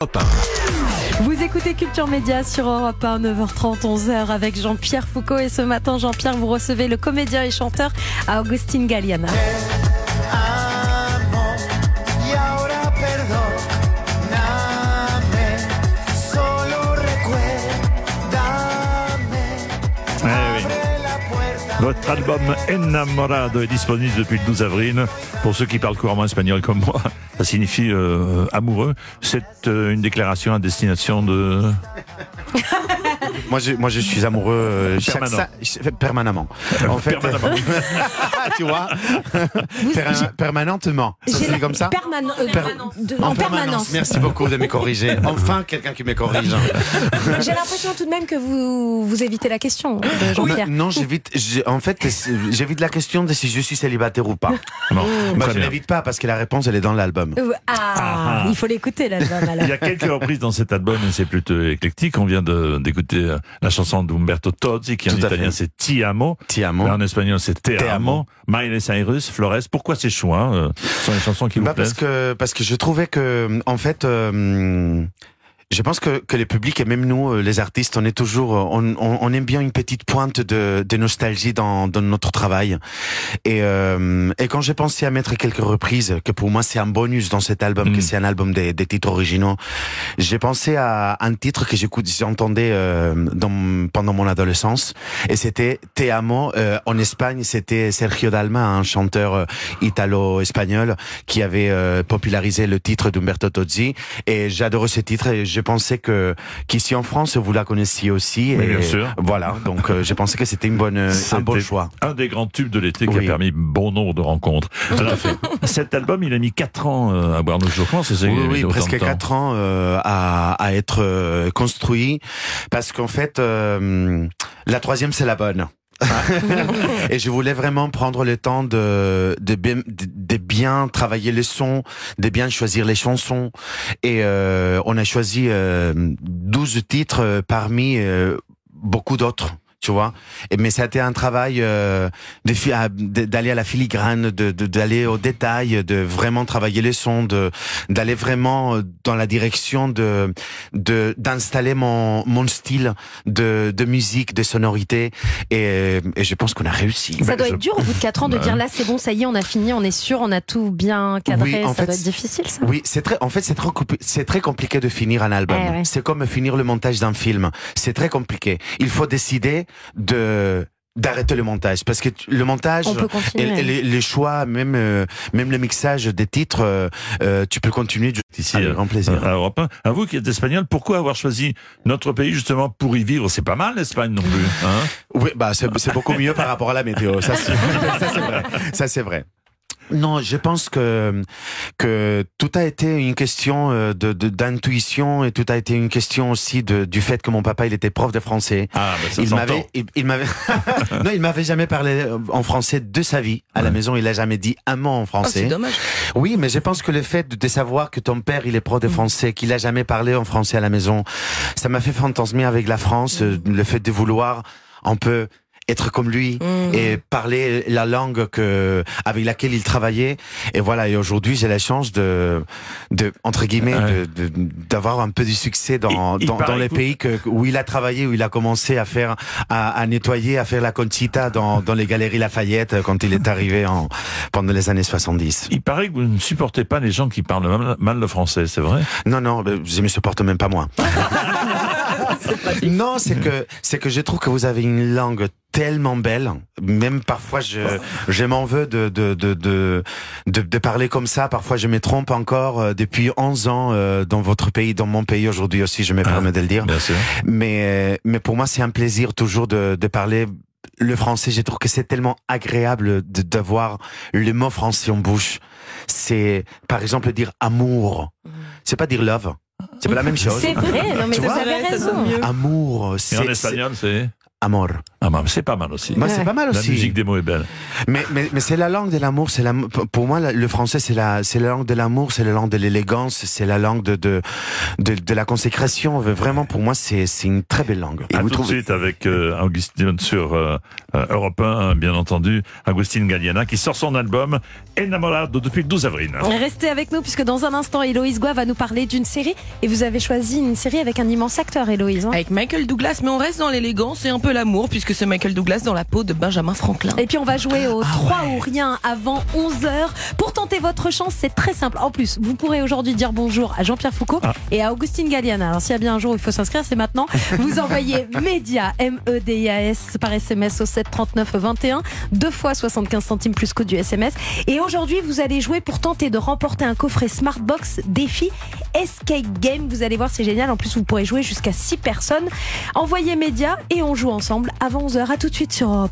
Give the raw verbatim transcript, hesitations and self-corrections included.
Vous écoutez Culture Média sur Europe un, neuf heures trente, onze heures avec Jean-Pierre Foucault. Et ce matin, Jean-Pierre, vous recevez le comédien et chanteur Agustín Galeana. Votre album Enamorado est disponible depuis le douze avril. Pour ceux qui parlent couramment espagnol comme moi, ça signifie euh, amoureux. C'est euh, une déclaration à destination de... Moi je, moi, je suis amoureux euh, chaque, Permanent. sa, permanemment. En fait, Permanemment. tu vois, Per- permanentement. Ça se dit comme ça. Permane- euh, Per- de- en, en permanence. permanence. Merci beaucoup de me corriger. Enfin, quelqu'un qui me corrige. J'ai l'impression tout de même que vous, vous évitez la question de Jean-Pierre. Non, j'évite. j'ai- En fait, j'évite la question de si je suis célibataire ou pas. Non, Bah, très je bien. l'évite pas parce que la réponse elle est dans l'album. Euh, Ah, Ah. il faut l'écouter l'album alors. Il y a quelques reprises dans cet album et c'est plutôt éclectique. On vient de- d'écouter euh, la chanson d'Umberto Tozzi qui en Tout à italien fait. c'est Ti amo. Ti amo. Mais en espagnol c'est Te, Te amo. amo. Miley Cyrus, Flores. Pourquoi ces choix euh, Ce sont les chansons qui vous Bah, parce plaisent que parce que je trouvais que en fait euh, je pense que que le public et même nous euh, les artistes on est toujours euh, on, on, on aime bien une petite pointe de, de nostalgie dans, dans notre travail et euh, et quand j'ai pensé à mettre quelques reprises que pour moi c'est un bonus dans cet album Mm. que c'est un album des, des titres originaux, j'ai pensé à un titre que j'écoute j'entendais euh, dans pendant mon adolescence et c'était Te amo. Euh, en Espagne c'était Sergio Dalma, un chanteur euh, italo-espagnol qui avait euh, popularisé le titre d'Umberto Tozzi et j'adorais ce titre et je pensais que qu'ici en France vous la connaissiez aussi Oui, et bien sûr. voilà donc euh, j'ai pensé que c'était une bonne un bon C'était choix. Un des grands tubes de l'été qui Oui. a permis bon nombre de rencontres. Alors, cet album, il a mis quatre ans euh, à voir le jour. Comment c'est ça Oui, qu'il a mis oui, autant presque de temps quatre ans euh, à, à être euh, construit parce qu'en fait euh, la troisième c'est la bonne. Et je voulais vraiment prendre le temps de de bien, de, de bien travailler les sons, de bien choisir les chansons. Et euh, on a choisi euh, douze titres euh, parmi euh, beaucoup d'autres. Tu vois, et mais ça a été un travail euh, de fi- à- de- d'aller à la filigrane, de de- d'aller au détail, de vraiment travailler les sons, de d'aller vraiment dans la direction de de d'installer mon mon style de de musique, de sonorité, et, et je pense qu'on a réussi. Ça Ben, doit je- être dur au bout de quatre ans de Ouais. dire là c'est bon, ça y est, on a fini, on est sûr, on a tout bien cadré. Oui, en Ça fait, doit être difficile ça. Oui, c'est très. En fait, c'est très compli- c'est très compliqué de finir un album. Eh ouais. C'est comme finir le montage d'un film. C'est très compliqué. Il faut décider de d'arrêter le montage parce que tu- le montage On peut et, continuer. et les, les choix, même euh, même le mixage des titres, euh, euh, tu peux continuer. Ici, Avec euh, grand plaisir. à Europe un. À vous qui êtes espagnol, pourquoi avoir choisi notre pays justement pour y vivre? C'est pas mal l'Espagne non plus. Hein Oui, bah c'est c'est beaucoup mieux par rapport à la météo. Ça, c'est ça, c'est vrai. Ça, c'est vrai. Non, je pense que que tout a été une question euh, de de- d'intuition et tout a été une question aussi de du fait que mon papa il était prof de français. Ah, ben ça Il s'entend. m'avait, il, il m'avait, non, il m'avait jamais parlé en français de sa vie. À la Ouais. maison, il a jamais dit un mot en français. dommage. Oui, mais je pense que le fait de, de savoir que ton père, il est prof de français, qu'il a jamais parlé en français à la maison, ça m'a fait fantasmer avec la France, euh, le fait de vouloir un peu être comme lui Mmh. et parler la langue que avec laquelle il travaillait. Et voilà. Et aujourd'hui, j'ai la chance de, de entre guillemets, Ouais. de, de- d'avoir un peu du succès dans Il- il dans, paraît dans les que- pays que, où il a travaillé, où il a commencé à faire, à, à nettoyer, à faire la Conchita dans dans les galeries Lafayette quand il est arrivé en pendant les années soixante-dix. Il paraît que vous ne supportez pas les gens qui parlent mal, mal le français, c'est vrai? Non, non, ben, je me supporte même pas moi. Non, c'est que c'est que je trouve que vous avez une langue tellement belle. Même parfois, je je m'en veux de de de de de, de parler comme ça. Parfois, je me trompe encore. Euh, depuis onze ans euh, dans votre pays, dans mon pays aujourd'hui aussi, je me permets Ah, de le dire. Bien sûr. Mais euh, mais pour moi, c'est un plaisir toujours de de parler le français. Je trouve que c'est tellement agréable de d'avoir le mot français en bouche. C'est par exemple dire amour. C'est pas dire love. C'est pas la même chose. C'est vrai, non mais Tu vous vois, avez ça raison. sonne mieux. Amour, Et c'est en c'est- espagnol, c'est? Amor. Ah, bah, c'est pas mal aussi. Moi, c'est pas mal La aussi. musique des mots est belle. Mais, mais, mais c'est la langue de l'amour. C'est la, pour moi, le français, c'est la, c'est la langue de l'amour, c'est la langue de l'élégance, c'est la langue de, de, de, de la consécration. Vraiment, pour moi, c'est, c'est une très belle langue. Et à tout trouvez... de suite avec euh, Augustine sur euh, euh, Europe un, bien entendu, Agustín Galiana, qui sort son album Enamorado depuis le douze avril. Restez avec nous, puisque dans un instant, Héloïse Goua va nous parler d'une série. Et vous avez choisi une série avec un immense acteur, Héloïse. Hein. Avec Michael Douglas, mais on reste dans l'élégance et un peu l'amour, puisque c'est Michael Douglas dans la peau de Benjamin Franklin. Et puis on va jouer au ah trois ouais. ou rien avant onze heures. Pour tenter votre chance, c'est très simple. En plus, vous pourrez aujourd'hui dire bonjour à Jean-Pierre Foucault ah. et à Agustín Galiana. Alors s'il y a bien un jour où il faut s'inscrire, c'est maintenant. Vous envoyez MEDIA, M E D I A S, par S M S au sept trente-neuf vingt et un, deux fois soixante-quinze centimes plus code du S M S. Et aujourd'hui, vous allez jouer pour tenter de remporter un coffret Smartbox défi Escape Game. Vous allez voir, c'est génial. En plus, vous pourrez jouer jusqu'à six personnes. Envoyez MEDIA et on joue ensemble avant onze heures. À tout de suite sur Europe.